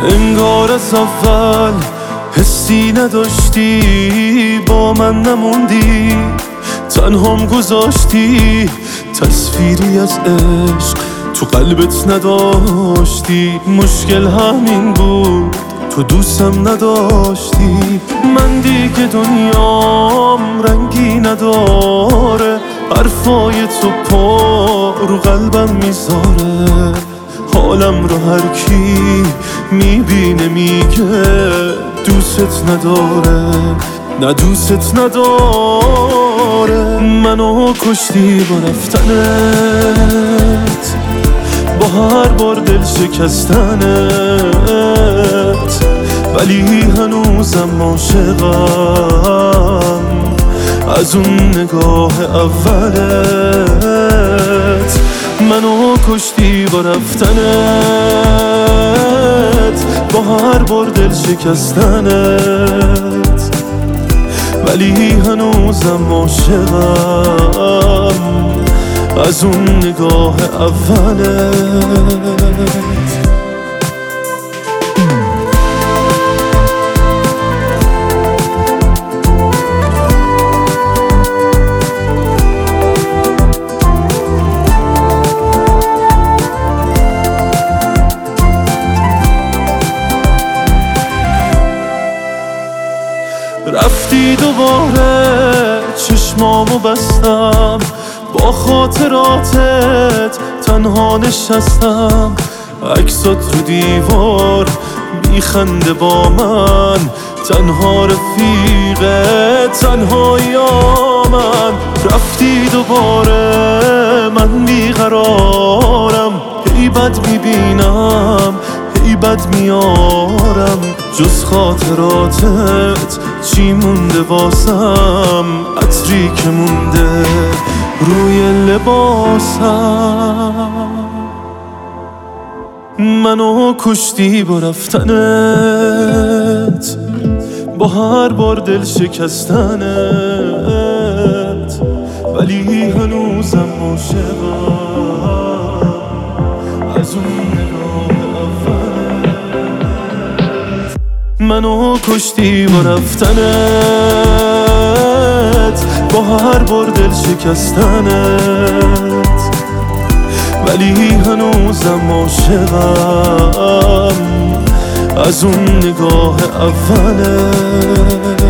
انگار از اول حسی نداشتی، با من نموندی، تنهام گذاشتی، تصویری از عشق تو قلبت نداشتی. مشکل همین بود، تو دوستم نداشتی. من دیگه دنیام رنگی نداره، حرفای تو پا رو قلبم میذاره. حالم رو هر کی میبینه میگه دوست نداره، نه دوست نداره. منو کشتی با رفتنت، با هر بار دل شکستنت، ولی هنوزم عاشقم از اون نگاه اولت. منو کشتی با رفتنت، با هر بار دل شکستنت، ولی هنوزم عاشقم از اون نگاه اولت. رفتی دوباره چشمامو بستم، با خاطراتت تنها نشستم. عکسات رو دیوار میخنده با من، تنها رفیقه تنها من. رفتی دوباره من بیقرارم، هی بد میبینم هی بد میارم. جز خاطراتت چی مونده واسم؟ عطری که مونده روی لباسم. منو کشتی با رفتنت، با هر بار دل شکستنت، ولی هنوزم عاشقم از اون نگاه اولت. منو کشتی با رفتنت، با هر بار دل شکستنت، ولی هنوزم عاشقم از اون نگاه اولت.